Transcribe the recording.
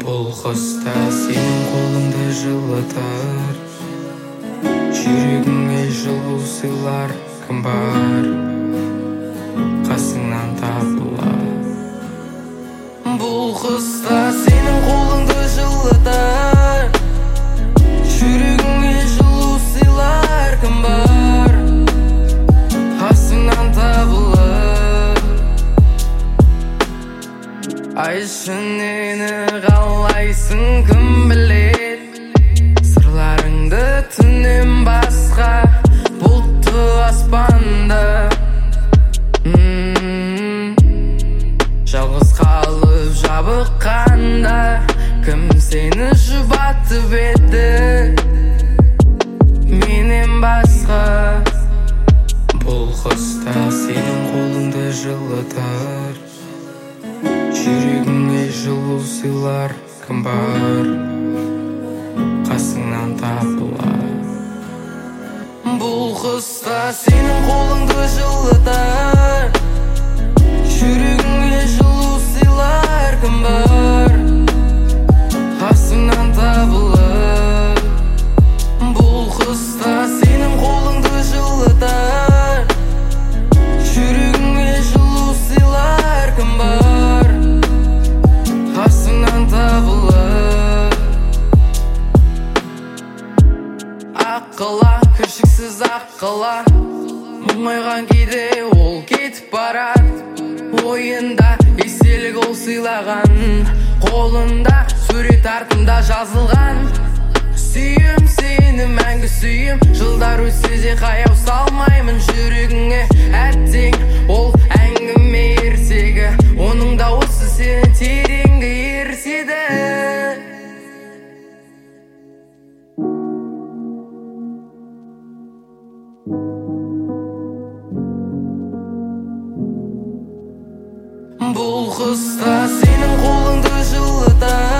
Бұл қыста сенің қолыңды жылытар, жүрегіңе жылу сыйлар кім бар, қасыңнан табылар. Бұл қыста сенің қолыңды жылытар, жүрегіңе жылу сыйлар кім бар, қасыңнан табылар. Айтшы нені қалайсың, кім білет сырларыңды түннен басқа бұлтты аспанда. Жалғыз қалып жабыққанда кім сені жұбатып еді менен басқа. Бұл қыста сенің қолыңды жылытар, жүрегіңе жылу сыйлар кім бар, қасыңнан табылар. Бұл қыста сенің қолыңды жылытар, жүрегіңе жылу сыйлар кім бар, қасыңнан табылар. Бұл қыста сенің қолыңды жылытар, жүрегіңе жылу сыйлар кім бар, қасыңнан табылар. Аққала, кіршіксіз аққала, мұңайған кейде ол кетіп барад. Ойында естелік ол сыйлаған, қолында сурет артында жазылған. Сүйім сені мәңгі сүйім, жылдар өтсе де қаяу салмаймын жүрегіңе. Әттең ол әңгіме ертегі, оның дауысы сені тереңге ертеді. Бұл қыста сенің қолыңды жылытар,